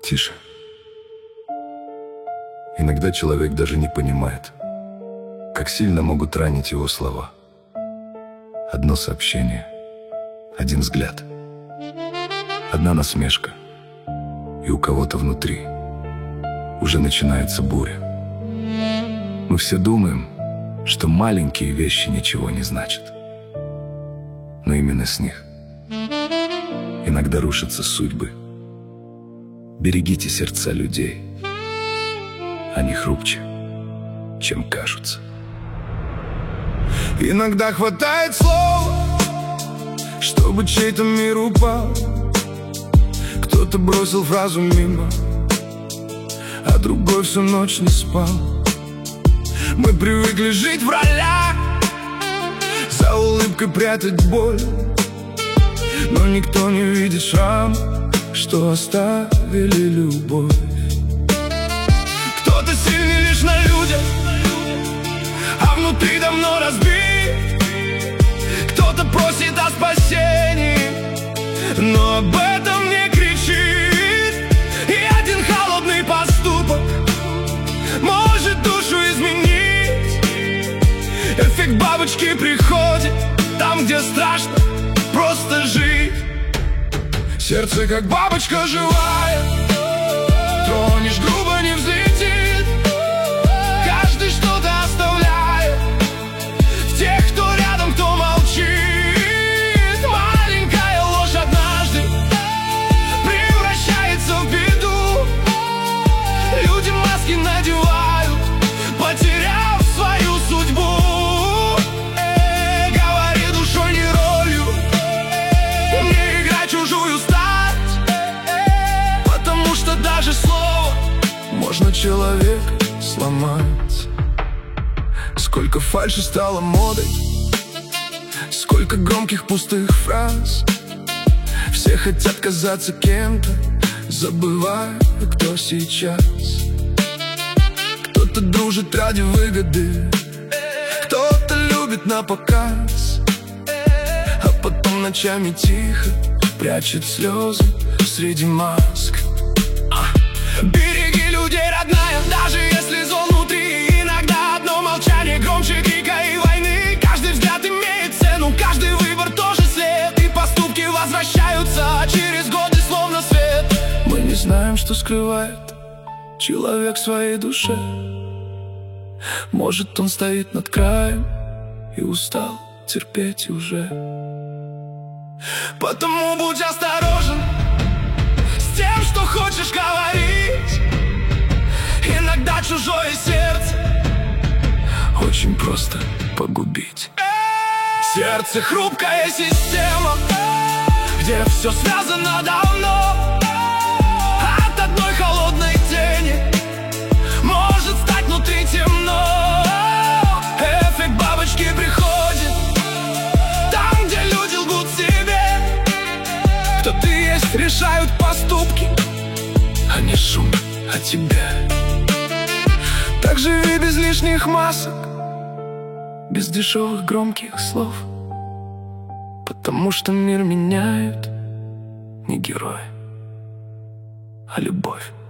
Тише. Иногда человек даже не понимает, как сильно могут ранить его слова. Одно сообщение, один взгляд, одна насмешка, и у кого-то внутри уже начинается буря. Мы все думаем, что маленькие вещи ничего не значат, но именно с них иногда рушатся судьбы. Берегите сердца людей, они хрупче, чем кажутся. Иногда хватает слова, чтобы чей-то мир упал. Кто-то бросил фразу мимо, а другой всю ночь не спал. Мы привыкли жить в ролях, за улыбкой прятать боль, но никто не видит шрам, что оставили любовь. Кто-то сильный лишь на людях, а внутри давно разбит. Кто-то просит о спасении, но об этом не кричит. И один холодный поступок может душу изменить. Эффект бабочки приходит там, где страшно просто жить. Сердце как бабочка живая, тронешь грубо, не взлетит. Каждый что-то оставляет в тех, кто рядом, кто молчит. Маленькая ложь однажды превращается в беду. Люди маски надевают, потеряв свою судьбу. Говори душой, не ролью, не играй чужую стать, потому что даже слово можно человека сломать. Сколько фальши стало модой, сколько громких пустых фраз. Все хотят казаться кем-то, забывая, кто сейчас. Кто-то дружит ради выгоды, кто-то любит напоказ, а потом ночами тихо прячет слезы среди маск. Береги людей, родная, даже если зол внутри. Иногда одно молчание громче крика и войны. Каждый взгляд имеет цену, каждый выбор тоже след. И поступки возвращаются через годы словно свет. Мы не знаем, что скрывает человек в своей душе. Может, он стоит над краем и устал терпеть уже. Потому будь осторожен с тем, что хочешь говорить. Иногда чужое сердце очень просто погубить. Сердце — хрупкая система, где все связано давно. От одной холодной тени может стать внутри темно. Эффект бабочки приходит там, где люди лгут себе. Кто ты есть, решают поступки, а не шум о тебе. Так живи без лишних масок, без дешевых громких слов, потому что мир меняют не герои, а любовь.